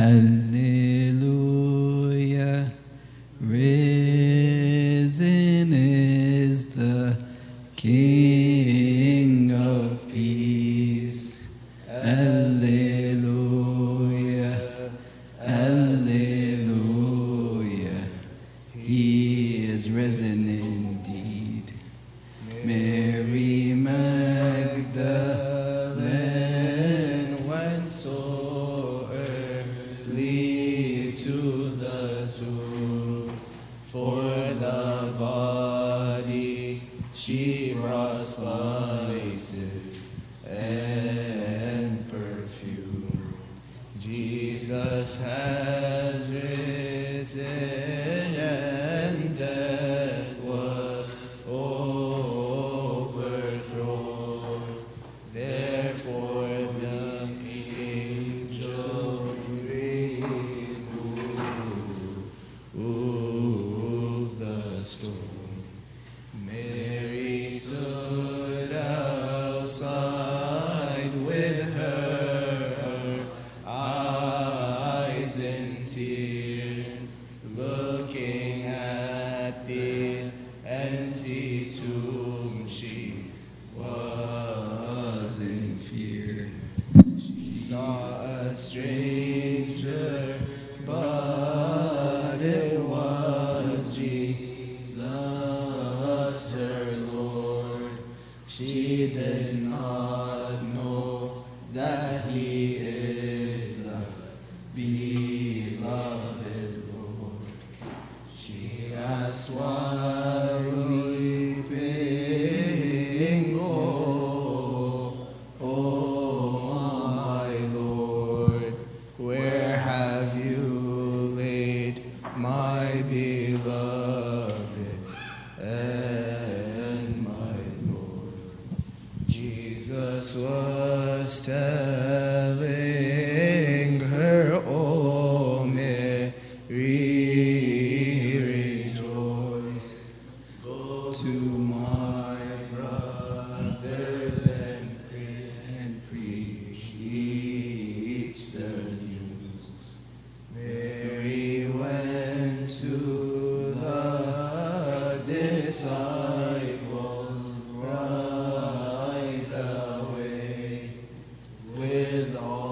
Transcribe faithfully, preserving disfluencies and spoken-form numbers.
Alleluia. Risen is the King of peace. Alleluia. Alleluia. He is risen indeed. Mary Magdalene went so early to the tomb. For the body she brought spices and perfume. Jesus has risen and death was overthrown. Therefore the angel removed the stone. Mary stood outside with her eyes in tears, looking at the empty tomb. She was in fear. She saw a stranger, but it was Jesus, her Lord. She did not know that he is the beloved Lord. She asked, why weeping? Oh, oh, my Lord, where have you laid my beloved and my Lord? Jesus was telling her, oh, Mary, rejoice. Go to my brothers and and preach the news. Mary went to the disciples right away with all